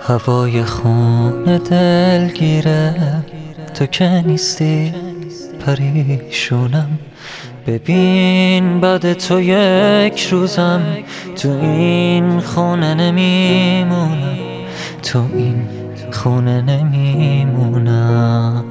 هوای خون دلگیره تو که نیستی پریشونم. ببین بعد تو یک روزم تو این خونه نمیمونم، تو این خونه نمیمونم.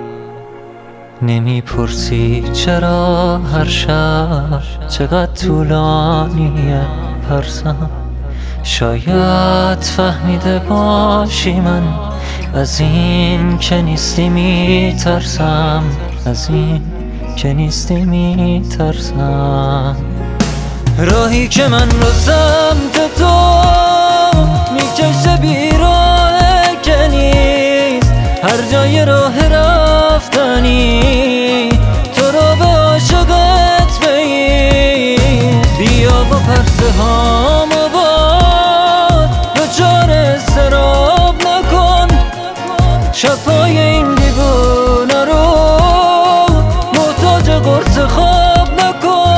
نمیپرسی چرا هر شب چقدر طولانیه پرسم. شاید فهمیده باشی من از این که نیستی میترسم، از این که نیستی میترسم. راهی که من رو سمت تو میکشه بیراه که نیست، هر جای راه رفتنی تو رو به عاشقت بگیر. بیا و پرسه هامو باد دچار استراب نکن، شبهای این دیوونه رو محتاج قرص خواب نکن.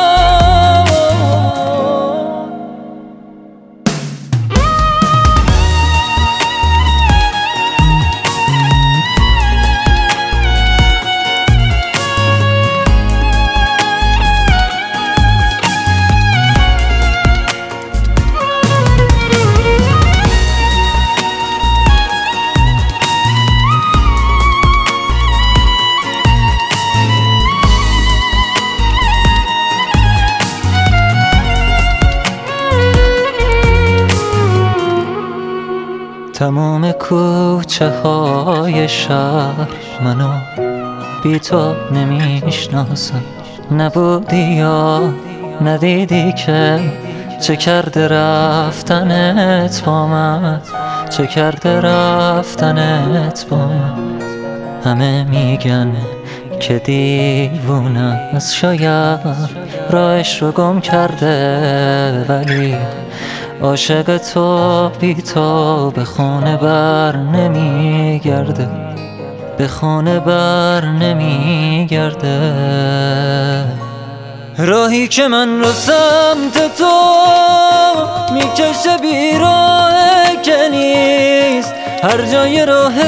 تمام کوچه های شهر منو بی تو نمیشناسم. نبودی یا ندیدی که چه کرده رفتنت با من، چه کرده رفتنت با من. همه میگن که دیوونه از شاید راهش رو گم کرده، ولی عاشق تو بی تو به خونه بر نمیگرده، به خونه بر نمیگرده. راهی که من رو سمت تو میکشه بیراه که نیست، هر جای راه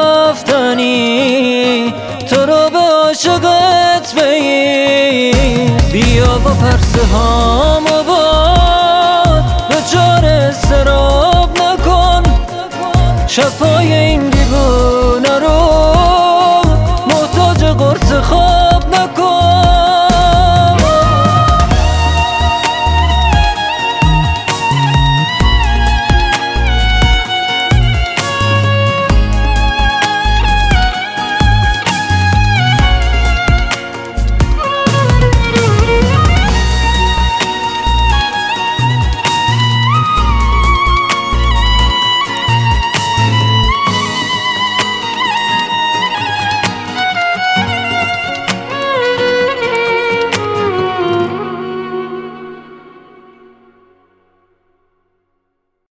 رفتنی تو رو به عاشقت بگیر. بیا و پرسه هامو باد دچار استراب نکن، شبهای این دیوونه